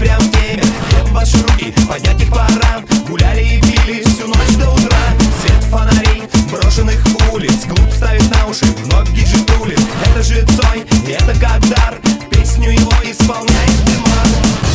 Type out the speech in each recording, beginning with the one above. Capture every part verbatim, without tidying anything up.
прям в теме. Где ваши руки, поднять их пора. Гуляли и пили всю ночь до утра. Свет фонарей, брошенных улиц. Клуб ставит на уши, вновь диджей тулит. Это же Цой, и это как дар. Песню его исполняет Диман.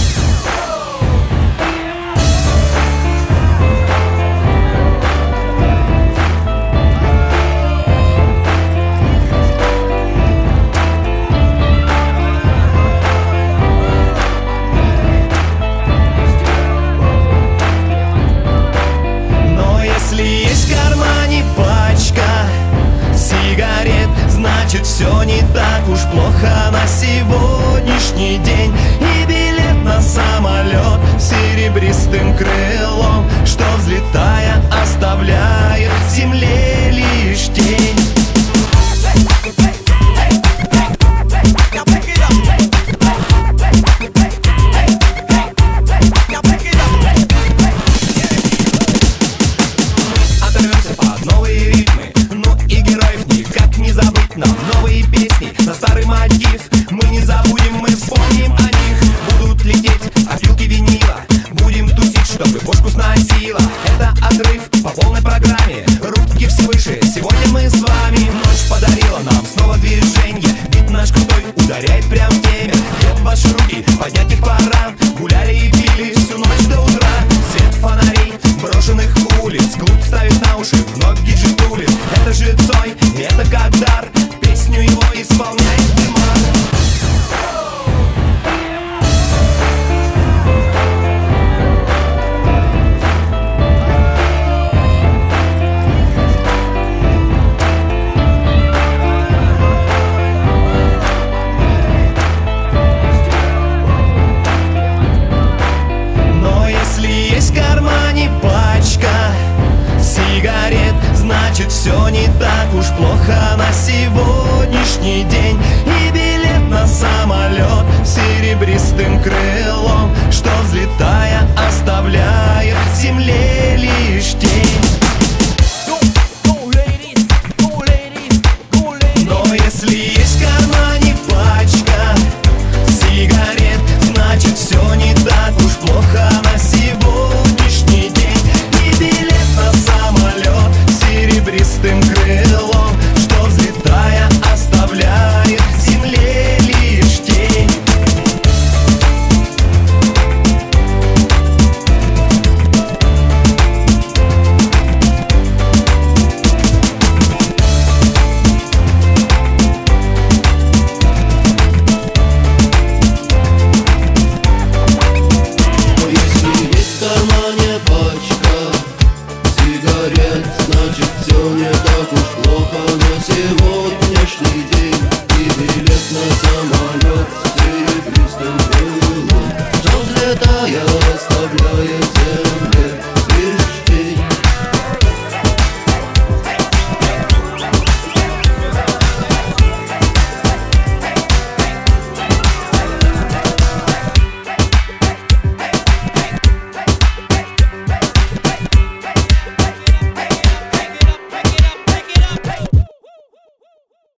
Значит, все не так уж плохо на сегодняшний день. И билет на самолет серебристым крылом